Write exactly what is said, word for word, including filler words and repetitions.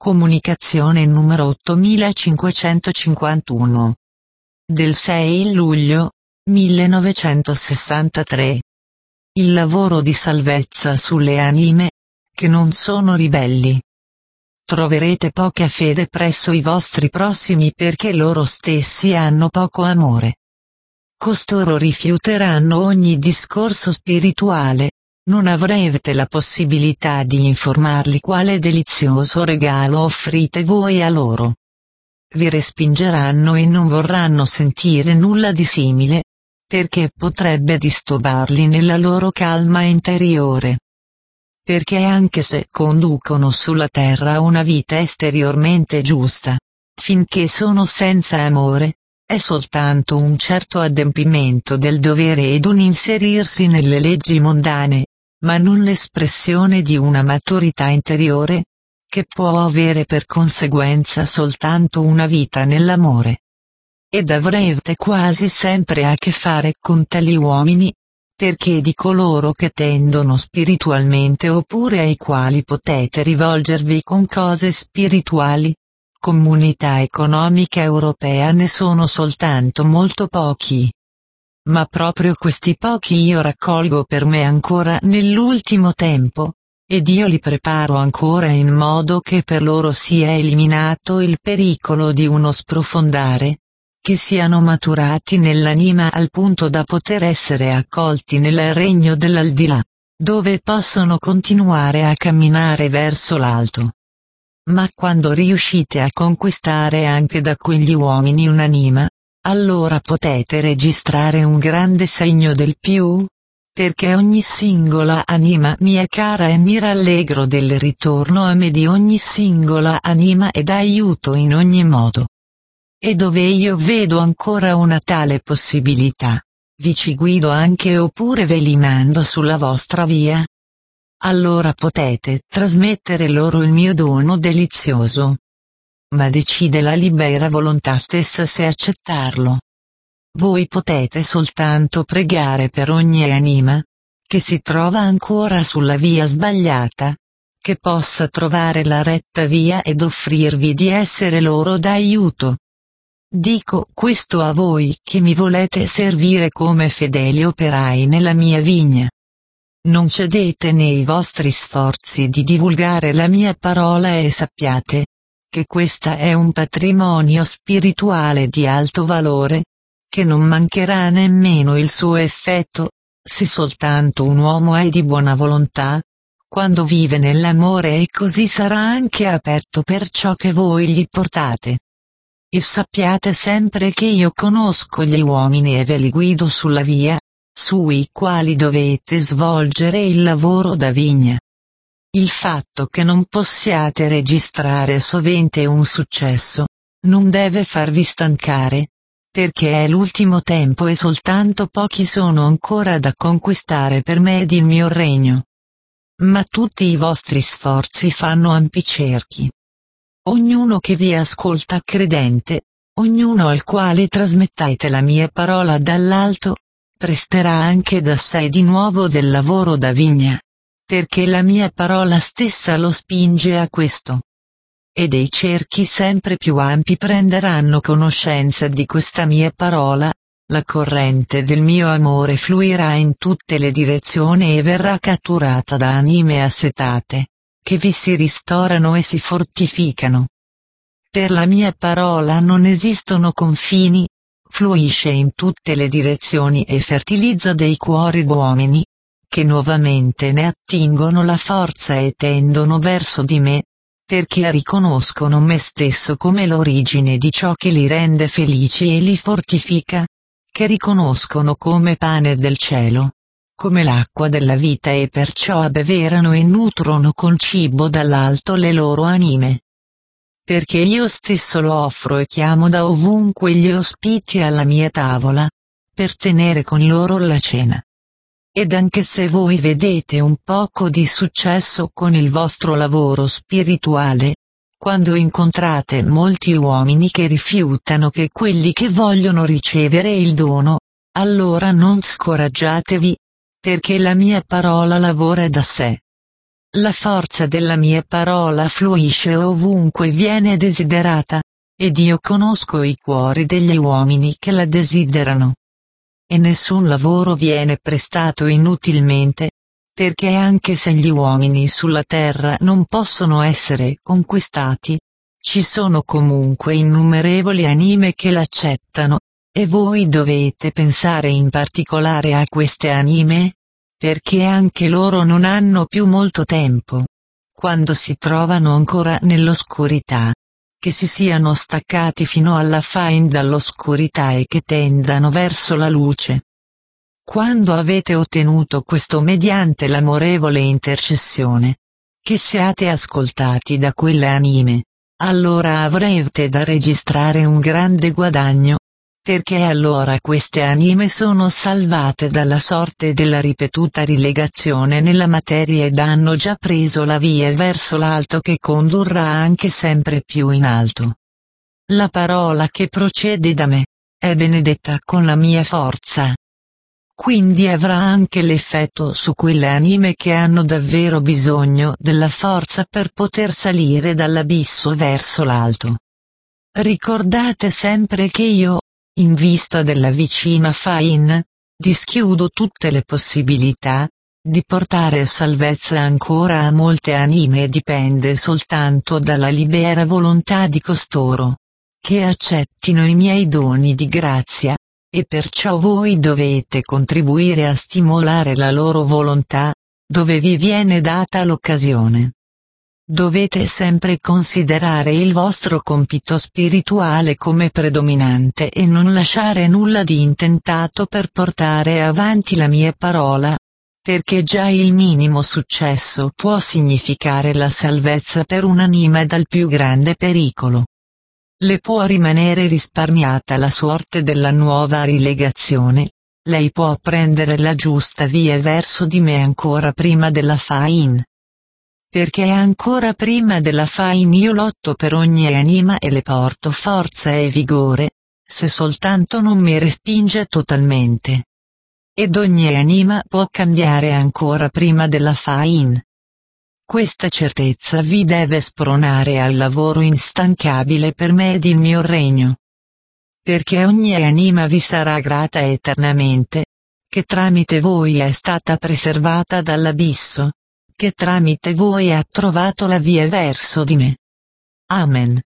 Comunicazione numero ottomilacinquecentocinquantuno. Del sei luglio millenovecentosessantatré. Il lavoro di salvezza sulle anime che non sono ribelli. Troverete poca fede presso i vostri prossimi perché loro stessi hanno poco amore. Costoro rifiuteranno ogni discorso spirituale. Non avrete la possibilità di informarli quale delizioso regalo offrite voi a loro. Vi respingeranno e non vorranno sentire nulla di simile, perché potrebbe disturbarli nella loro calma interiore. Perché anche se conducono sulla terra una vita esteriormente giusta, finché sono senza amore, è soltanto un certo adempimento del dovere ed un inserirsi nelle leggi mondane, ma non l'espressione di una maturità interiore, che può avere per conseguenza soltanto una vita nell'amore. Ed avrete quasi sempre a che fare con tali uomini, perché di coloro che tendono spiritualmente oppure ai quali potete rivolgervi con cose spirituali, Comunità Economica Europea ne sono soltanto molto pochi. Ma proprio questi pochi io raccolgo per me ancora nell'ultimo tempo, ed io li preparo ancora in modo che per loro sia eliminato il pericolo di uno sprofondare, che siano maturati nell'anima al punto da poter essere accolti nel regno dell'aldilà, dove possono continuare a camminare verso l'alto. Ma quando riuscite a conquistare anche da quegli uomini un'anima, allora potete registrare un grande segno del più, perché ogni singola anima mia cara e mi rallegro del ritorno a me di ogni singola anima ed aiuto in ogni modo. E dove io vedo ancora una tale possibilità, vi ci guido anche oppure ve li mando sulla vostra via. Allora potete trasmettere loro il mio dono delizioso. Ma decide la libera volontà stessa se accettarlo. Voi potete soltanto pregare per ogni anima, che si trova ancora sulla via sbagliata, che possa trovare la retta via ed offrirvi di essere loro d'aiuto. Dico questo a voi che mi volete servire come fedeli operai nella mia vigna. Non cedete nei vostri sforzi di divulgare la mia parola e sappiate che questa è un patrimonio spirituale di alto valore, che non mancherà nemmeno il suo effetto, se soltanto un uomo è di buona volontà, quando vive nell'amore e così sarà anche aperto per ciò che voi gli portate. E sappiate sempre che io conosco gli uomini e ve li guido sulla via, sui quali dovete svolgere il lavoro da vigna. Il fatto che non possiate registrare sovente un successo, non deve farvi stancare, perché è l'ultimo tempo e soltanto pochi sono ancora da conquistare per me ed il mio regno. Ma tutti i vostri sforzi fanno ampi cerchi. Ognuno che vi ascolta credente, ognuno al quale trasmettete la mia parola dall'alto, presterà anche da sé di nuovo del lavoro da vigna, perché la mia parola stessa lo spinge a questo. E dei cerchi sempre più ampi prenderanno conoscenza di questa mia parola, la corrente del mio amore fluirà in tutte le direzioni e verrà catturata da anime assetate, che vi si ristorano e si fortificano. Per la mia parola non esistono confini, fluisce in tutte le direzioni e fertilizza dei cuori d'uomini, che nuovamente ne attingono la forza e tendono verso di me, perché riconoscono me stesso come l'origine di ciò che li rende felici e li fortifica, che riconoscono come pane del cielo, come l'acqua della vita e perciò abbeverano e nutrono con cibo dall'alto le loro anime. Perché io stesso lo offro e chiamo da ovunque gli ospiti alla mia tavola, per tenere con loro la cena. Ed anche se voi vedete un poco di successo con il vostro lavoro spirituale, quando incontrate molti uomini che rifiutano che quelli che vogliono ricevere il dono, allora non scoraggiatevi, perché la mia parola lavora da sé. La forza della mia parola fluisce ovunque viene desiderata, ed io conosco i cuori degli uomini che la desiderano. E nessun lavoro viene prestato inutilmente, perché anche se gli uomini sulla terra non possono essere conquistati, ci sono comunque innumerevoli anime che l'accettano, e voi dovete pensare in particolare a queste anime, perché anche loro non hanno più molto tempo, quando si trovano ancora nell'oscurità, che si siano staccati fino alla fine dall'oscurità e che tendano verso la luce. Quando avete ottenuto questo mediante l'amorevole intercessione, che siate ascoltati da quelle anime, allora avrete da registrare un grande guadagno, perché allora queste anime sono salvate dalla sorte della ripetuta rilegazione nella materia ed hanno già preso la via verso l'alto che condurrà anche sempre più in alto. La parola che procede da me è benedetta con la mia forza. Quindi avrà anche l'effetto su quelle anime che hanno davvero bisogno della forza per poter salire dall'abisso verso l'alto. Ricordate sempre che io, in vista della vicina fine, dischiudo tutte le possibilità di portare salvezza ancora a molte anime dipende soltanto dalla libera volontà di costoro, che accettino i miei doni di grazia, e perciò voi dovete contribuire a stimolare la loro volontà, dove vi viene data l'occasione. Dovete sempre considerare il vostro compito spirituale come predominante e non lasciare nulla di intentato per portare avanti la mia parola, perché già il minimo successo può significare la salvezza per un'anima dal più grande pericolo. Le può rimanere risparmiata la sorte della nuova rilegazione, lei può prendere la giusta via verso di me ancora prima della fine. Perché ancora prima della fine io lotto per ogni anima e le porto forza e vigore, se soltanto non mi respinge totalmente. Ed ogni anima può cambiare ancora prima della fine. Questa certezza vi deve spronare al lavoro instancabile per me ed il mio regno. Perché ogni anima vi sarà grata eternamente, che tramite voi è stata preservata dall'abisso, che tramite voi ha trovato la via verso di me. Amen.